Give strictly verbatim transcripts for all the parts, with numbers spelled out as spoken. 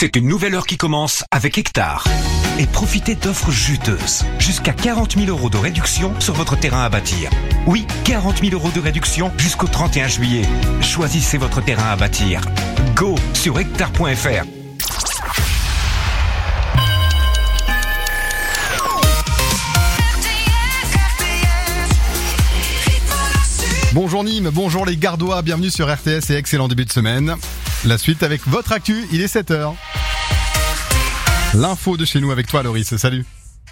C'est une nouvelle heure qui commence avec Hectare. Et profitez d'offres juteuses. Jusqu'à quarante mille euros de réduction sur votre terrain à bâtir. Oui, quarante mille euros de réduction jusqu'au trente et un juillet. Choisissez votre terrain à bâtir. Go sur hectare point f r. Bonjour Nîmes, bonjour les Gardois, bienvenue sur R T S et excellent début de semaine. La suite avec votre actu, il est sept heures. L'info de chez nous avec toi Loris, salut.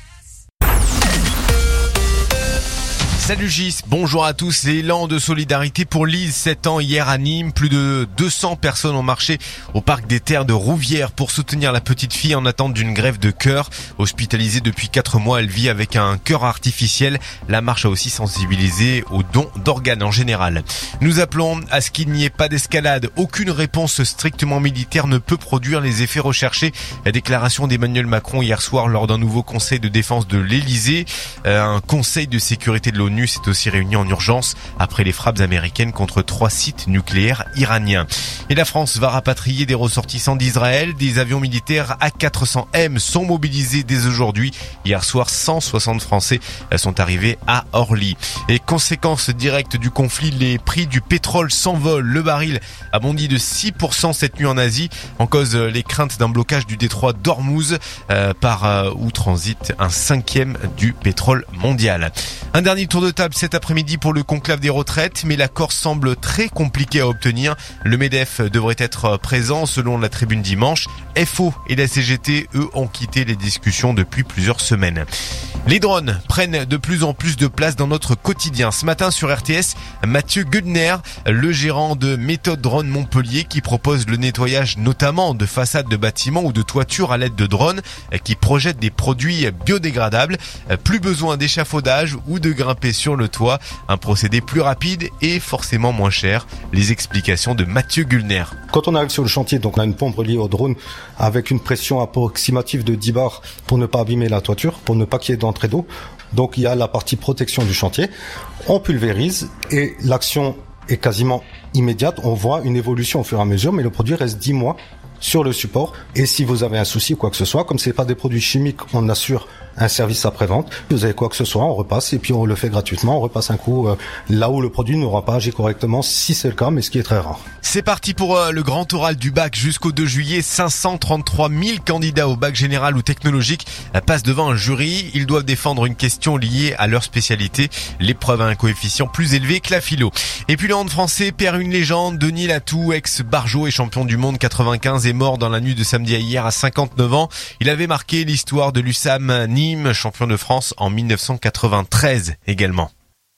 Salut Gis, bonjour à tous. L'élan de solidarité pour Lise, sept ans hier à Nîmes. Plus de deux cents personnes ont marché au parc des Terres de Rouvière pour soutenir la petite fille en attente d'une greffe de cœur. Hospitalisée depuis quatre mois, elle vit avec un cœur artificiel. La marche a aussi sensibilisé aux dons d'organes en général. Nous appelons à ce qu'il n'y ait pas d'escalade. Aucune réponse strictement militaire ne peut produire les effets recherchés. La déclaration d'Emmanuel Macron hier soir lors d'un nouveau conseil de défense de l'Elysée. Un conseil de sécurité de l'ONU s'est aussi réuni en urgence après les frappes américaines contre trois sites nucléaires iraniens. Et la France va rapatrier des ressortissants d'Israël. Des avions militaires A quatre cents M sont mobilisés dès aujourd'hui. Hier soir, cent soixante Français sont arrivés à Orly. Et conséquence directe du conflit, les prix du pétrole s'envolent. Le baril a bondi de six pour cent cette nuit en Asie, en cause les craintes d'un blocage du détroit d'Ormuz, euh, par euh, où transite un cinquième du pétrole mondial. Un dernier tour de table cet après-midi pour le conclave des retraites, mais l'accord semble très compliqué à obtenir. Le MEDEF devrait être présent selon la tribune dimanche. F O et la C G T, eux, ont quitté les discussions depuis plusieurs semaines. Les drones prennent de plus en plus de place dans notre quotidien. Ce matin sur R T S, Mathieu Gudner, le gérant de Méthode Drone Montpellier, qui propose le nettoyage notamment de façades de bâtiments ou de toitures à l'aide de drones qui projettent des produits biodégradables. Plus besoin d'échafaudage ou de grimper sur le toit, un procédé plus rapide et forcément moins cher. Les explications de Mathieu Gulner. Quand on arrive sur le chantier, donc on a une pompe reliée au drone avec une pression approximative de dix bars pour ne pas abîmer la toiture, pour ne pas qu'il y ait d'entrée d'eau. Donc il y a la partie protection du chantier. On pulvérise et l'action est quasiment immédiate. On voit une évolution au fur et à mesure, mais le produit reste dix mois sur le support. Et si vous avez un souci ou quoi que ce soit, comme c'est pas des produits chimiques, on assure un service après-vente. Si vous avez quoi que ce soit, on repasse et puis on le fait gratuitement. On repasse un coup euh, là où le produit n'aura pas agi correctement, si c'est le cas, mais ce qui est très rare. C'est parti pour euh, le grand oral du bac jusqu'au deux juillet. cinq cent trente-trois mille candidats au bac général ou technologique euh, passent devant un jury. Ils doivent défendre une question liée à leur spécialité. L'épreuve a un coefficient plus élevé que la philo. Et puis le hand français perd une légende. Denis Latou, ex-Barjot et champion du monde quatre-vingt-quinze, est mort dans la nuit de samedi à hier à cinquante-neuf ans. Il avait marqué l'histoire de l'U S A M Nîmes, champion de France en dix-neuf cent quatre-vingt-treize également.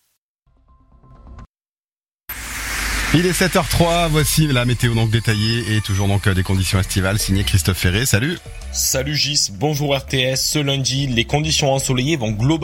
Il est sept heures trois, voici la météo donc détaillée et toujours donc des conditions estivales, signé Christophe Ferré, salut. Salut Gis, bonjour R T S. Ce lundi, les conditions ensoleillées vont globalement